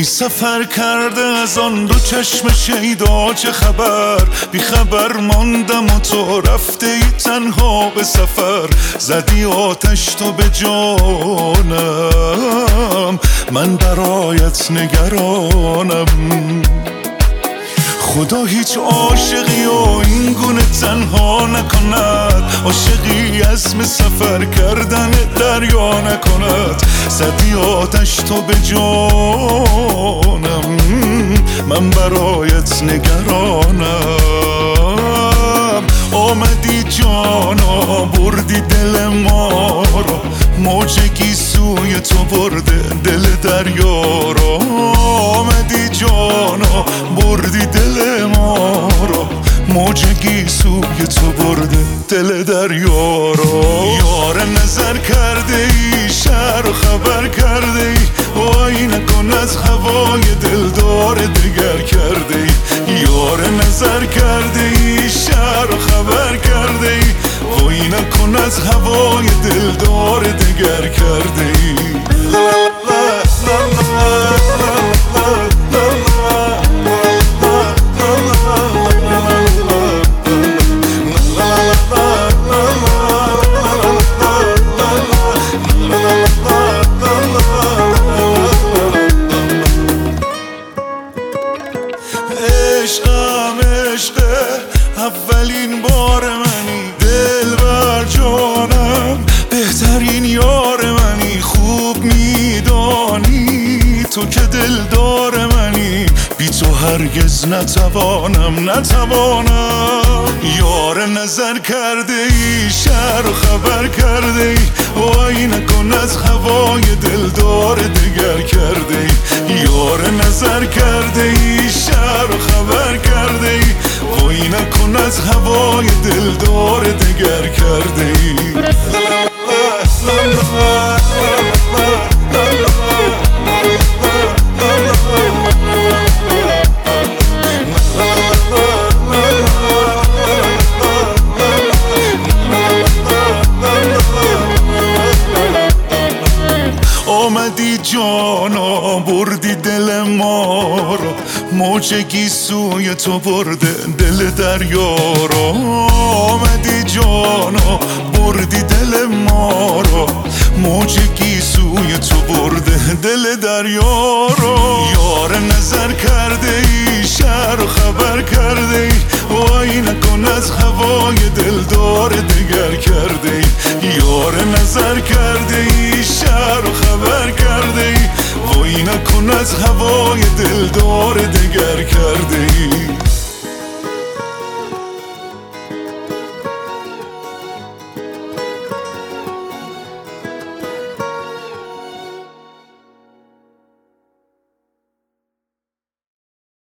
ای سفر کرده از آن دو چشم شیدا چه خبر؟ بی خبر ماندم و تو رفته ای تنها به سفر. زدی آتش تو به جانم، من برایت نگرانم. خدا هیچ عاشقی و این گونه تنها نکند، عاشقی عزم سفر کردن دریا نکند. زدی آتش تو به جانم، من برایت نگرانم. آمدی جانا بردی دل ما را، موج گیسوی تو برده دل دریا را. آمدی جانا بردی دل ما را، موج گیسوی تو برده دل دریا را. یار نظر کرده ای، شهر و خبر کرده ای، وای نکن از هوای دلدار دگر کرده ای. یار نظر کرده ای، شهر و خبر کرده ای، وای نکن از هوای دلدار دگر کرده ای. عشقم عشقه اولین بار منی، دل بر جانم بهترین یار منی. خوب میدانی تو که دلدار منی، بی تو هرگز نتوانم. یار نظر کرده ای، شهر و خبر کرده ای، وای نکن از هوای دلدار دگر کرده ای. یار نظر کرده ای، شهر و خبر کرده ای، وای نکن از هوای دلدار دگر کرده ای. آمدی جانا بردی دل ما را، موج گیسوی تو برده دل دریا را. آمدی جانا بردی دل ما را، موج گیسوی تو برده دل دریا را. یار نظر کرده ای، شهر و خبر کرده ای، وای نکن از هوای دلدار دگر کرده ای. یار نظر کرده ای، شهر و خبر کرده ای، وای نکن از هوای دلدار دگر کرده ای.